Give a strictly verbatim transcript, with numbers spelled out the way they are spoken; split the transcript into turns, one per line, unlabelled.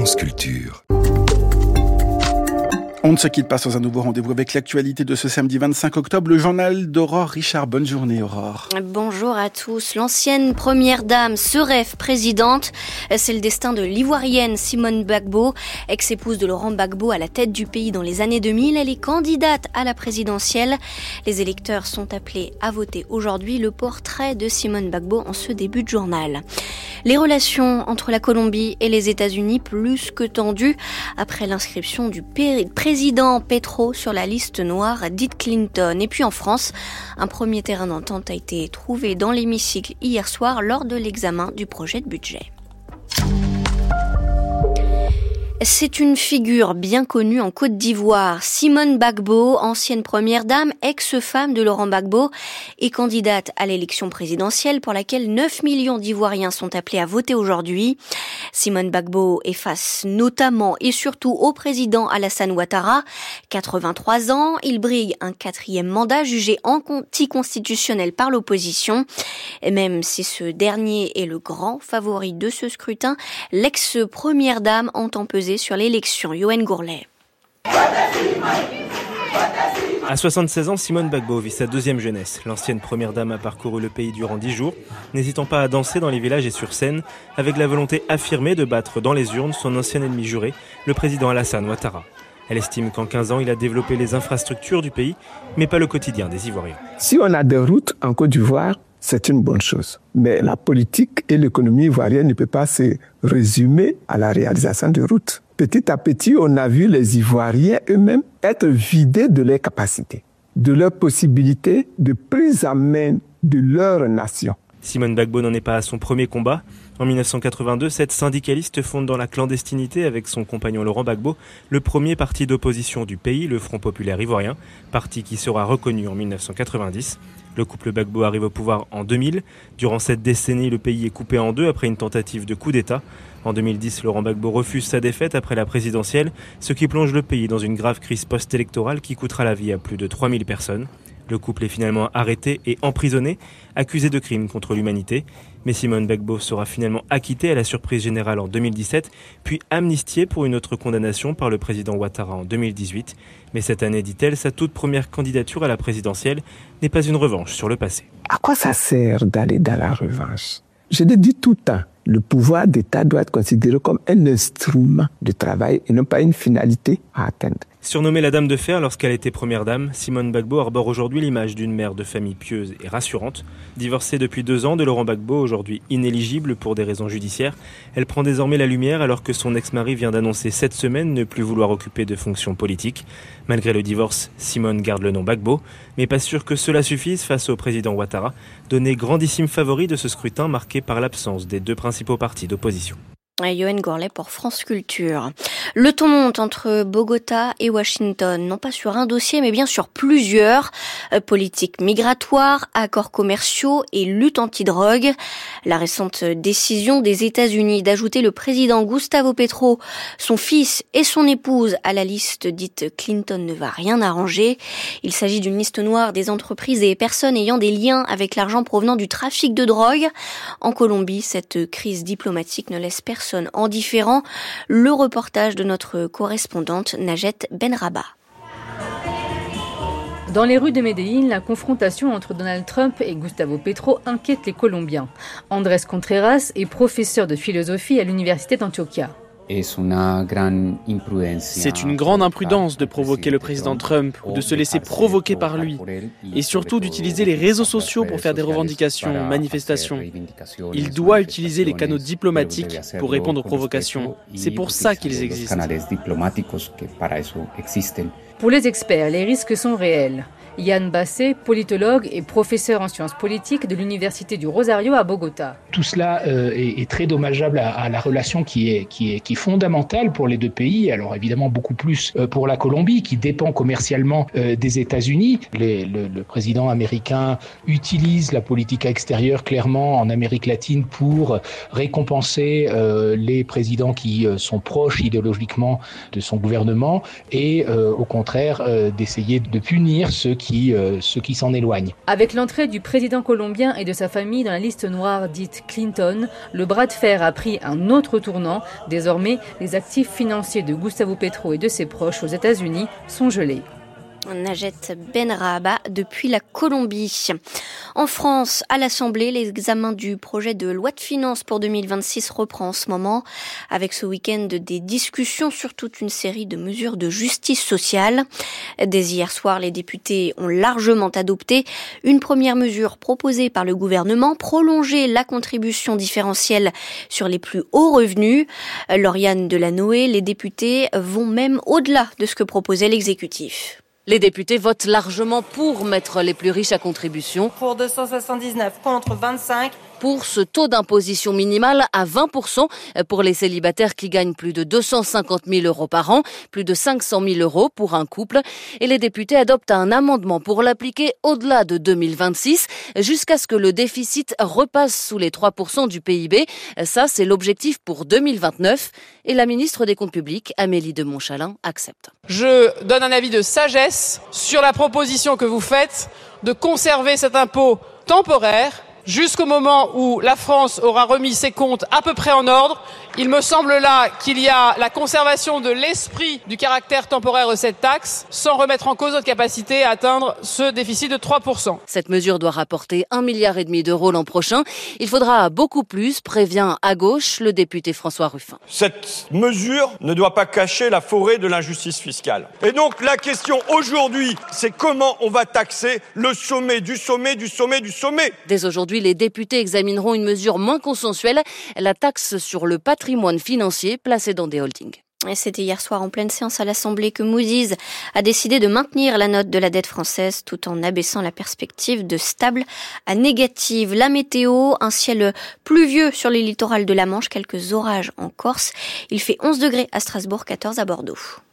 France Culture.
On ne se quitte pas sans un nouveau rendez-vous avec l'actualité de ce samedi vingt-cinq octobre, le journal d'Aurore Richard. Bonne journée Aurore.
Bonjour à tous. L'ancienne première dame se rêve présidente. C'est le destin de l'ivoirienne Simone Gbagbo, ex-épouse de Laurent Gbagbo à la tête du pays dans les années deux mille. Elle est candidate à la présidentielle. Les électeurs sont appelés à voter aujourd'hui le portrait de Simone Gbagbo en ce début de journal. Les relations entre la Colombie et les États-Unis plus que tendues après l'inscription du président président Petro sur la liste noire dite Clinton. Et puis en France, un premier terrain d'entente a été trouvé dans l'hémicycle hier soir lors de l'examen du projet de budget. C'est une figure bien connue en Côte d'Ivoire. Simone Gbagbo, ancienne première dame, ex-femme de Laurent Gbagbo, est candidate à l'élection présidentielle pour laquelle neuf millions d'Ivoiriens sont appelés à voter aujourd'hui. Simone Gbagbo est face notamment et surtout au président Alassane Ouattara, quatre-vingt-trois ans. Il brigue un quatrième mandat jugé anticonstitutionnel par l'opposition. Et même si ce dernier est le grand favori de ce scrutin, l'ex-première dame entend peser sur l'élection. Yoann Gourlet.
À soixante-seize ans, Simone Gbagbo vit sa deuxième jeunesse. L'ancienne première dame a parcouru le pays durant dix jours, n'hésitant pas à danser dans les villages et sur scène, avec la volonté affirmée de battre dans les urnes son ancien ennemi juré, le président Alassane Ouattara. Elle estime qu'en quinze ans, il a développé les infrastructures du pays, mais pas le quotidien des Ivoiriens.
Si on a des routes en Côte d'Ivoire, c'est une bonne chose. Mais la politique et l'économie ivoirienne ne peuvent pas se résumer à la réalisation de routes. Petit à petit, on a vu les Ivoiriens eux-mêmes être vidés de leurs capacités, de leurs possibilités de prise en main de leur nation.
Simone Gbagbo n'en est pas à son premier combat. En dix-neuf cent quatre-vingt-deux, cette syndicaliste fonde dans la clandestinité avec son compagnon Laurent Gbagbo le premier parti d'opposition du pays, le Front populaire ivoirien, parti qui sera reconnu en dix-neuf cent quatre-vingt-dix. Le couple Gbagbo arrive au pouvoir en deux mille. Durant cette décennie, le pays est coupé en deux après une tentative de coup d'État. En deux mille dix, Laurent Gbagbo refuse sa défaite après la présidentielle, ce qui plonge le pays dans une grave crise post-électorale qui coûtera la vie à plus de trois mille personnes. Le couple est finalement arrêté et emprisonné, accusé de crimes contre l'humanité. Mais Simone Gbagbo sera finalement acquittée à la surprise générale en deux mille dix-sept, puis amnistiée pour une autre condamnation par le président Ouattara en deux mille dix-huit. Mais cette année, dit-elle, sa toute première candidature à la présidentielle n'est pas une revanche sur le passé.
À quoi ça sert d'aller dans la revanche ? Je le dis tout le temps, le pouvoir d'État doit être considéré comme un instrument de travail et non pas une finalité à atteindre.
Surnommée la Dame de Fer lorsqu'elle était première dame, Simone Gbagbo arbore aujourd'hui l'image d'une mère de famille pieuse et rassurante. Divorcée depuis deux ans de Laurent Gbagbo, aujourd'hui inéligible pour des raisons judiciaires, elle prend désormais la lumière alors que son ex-mari vient d'annoncer cette semaine ne plus vouloir occuper de fonctions politiques. Malgré le divorce, Simone garde le nom Gbagbo, mais pas sûr que cela suffise face au président Ouattara, donné grandissime favori de ce scrutin marqué par l'absence des deux principaux partis d'opposition.
Yoann Gourlet pour France Culture. Le ton monte entre Bogota et Washington, non pas sur un dossier, mais bien sur plusieurs. Euh, politique migratoire, accords commerciaux et lutte anti-drogue. La récente décision des États-Unis d'ajouter le président Gustavo Petro, son fils et son épouse à la liste dite Clinton ne va rien arranger. Il s'agit d'une liste noire des entreprises et personnes ayant des liens avec l'argent provenant du trafic de drogue. En Colombie, cette crise diplomatique ne laisse personne indifférent. Le reportage de notre correspondante Najet Benraba.
Dans les rues de Medellín, la confrontation entre Donald Trump et Gustavo Petro inquiète les Colombiens. Andrés Contreras est professeur de philosophie à l'université d'Antioquia.
C'est une grande imprudence de provoquer le président Trump ou de se laisser provoquer par lui et surtout d'utiliser les réseaux sociaux pour faire des revendications, manifestations. Il doit utiliser les canaux diplomatiques pour répondre aux provocations. C'est pour ça qu'ils existent.
Pour les experts, les risques sont réels. Yann Bassé, politologue et professeur en sciences politiques de l'Université du Rosario à Bogota.
Tout cela euh, est, est très dommageable à, à la relation qui est, qui, est, qui est fondamentale pour les deux pays. Alors évidemment beaucoup plus euh, pour la Colombie qui dépend commercialement euh, des États-Unis. Les, le, le président américain utilise la politique extérieure clairement en Amérique latine pour récompenser euh, les présidents qui euh, sont proches idéologiquement de son gouvernement et euh, au contraire euh, d'essayer de punir ceux qui, euh, ceux qui s'en éloignent.
Avec l'entrée du président colombien et de sa famille dans la liste noire dite Clinton, le bras de fer a pris un autre tournant. Désormais, les actifs financiers de Gustavo Petro et de ses proches aux États-Unis sont gelés.
Najet Benrahba depuis la Colombie. En France, à l'Assemblée, l'examen du projet de loi de finances pour deux mille vingt-six reprend en ce moment, avec ce week-end des discussions sur toute une série de mesures de justice sociale. Dès hier soir, les députés ont largement adopté une première mesure proposée par le gouvernement, prolonger la contribution différentielle sur les plus hauts revenus. Lauriane Delanoë, les députés vont même au-delà de ce que proposait l'exécutif.
Les députés votent largement pour mettre les plus riches à contribution.
Pour deux cent soixante-dix-neuf contre vingt-cinq.
Pour ce taux d'imposition minimal à vingt pour cent pour les célibataires qui gagnent plus de deux cent cinquante mille euros par an, plus de cinq cent mille euros pour un couple. Et les députés adoptent un amendement pour l'appliquer au-delà de deux mille vingt-six, jusqu'à ce que le déficit repasse sous les trois pour cent du P I B. Ça, c'est l'objectif pour deux mille vingt-neuf. Et la ministre des Comptes publics, Amélie de Montchalin, accepte.
Je donne un avis de sagesse sur la proposition que vous faites de conserver cet impôt temporaire jusqu'au moment où la France aura remis ses comptes à peu près en ordre. Il me semble là qu'il y a la conservation de l'esprit du caractère temporaire de cette taxe, sans remettre en cause notre capacité à atteindre ce déficit de trois pour cent.
Cette mesure doit rapporter un milliard et demi d'euros l'an prochain. Il faudra beaucoup plus, prévient à gauche le député François Ruffin.
Cette mesure ne doit pas cacher la forêt de l'injustice fiscale. Et donc la question aujourd'hui, c'est comment on va taxer le sommet du sommet du sommet du sommet.
Dès aujourd'hui, les députés examineront une mesure moins consensuelle, la taxe sur le patrimoine financier placé dans des holdings.
Et c'était hier soir en pleine séance à l'Assemblée que Moody's a décidé de maintenir la note de la dette française tout en abaissant la perspective de stable à négative. La météo, un ciel pluvieux sur les littorales de la Manche, quelques orages en Corse. Il fait onze degrés à Strasbourg, quatorze à Bordeaux.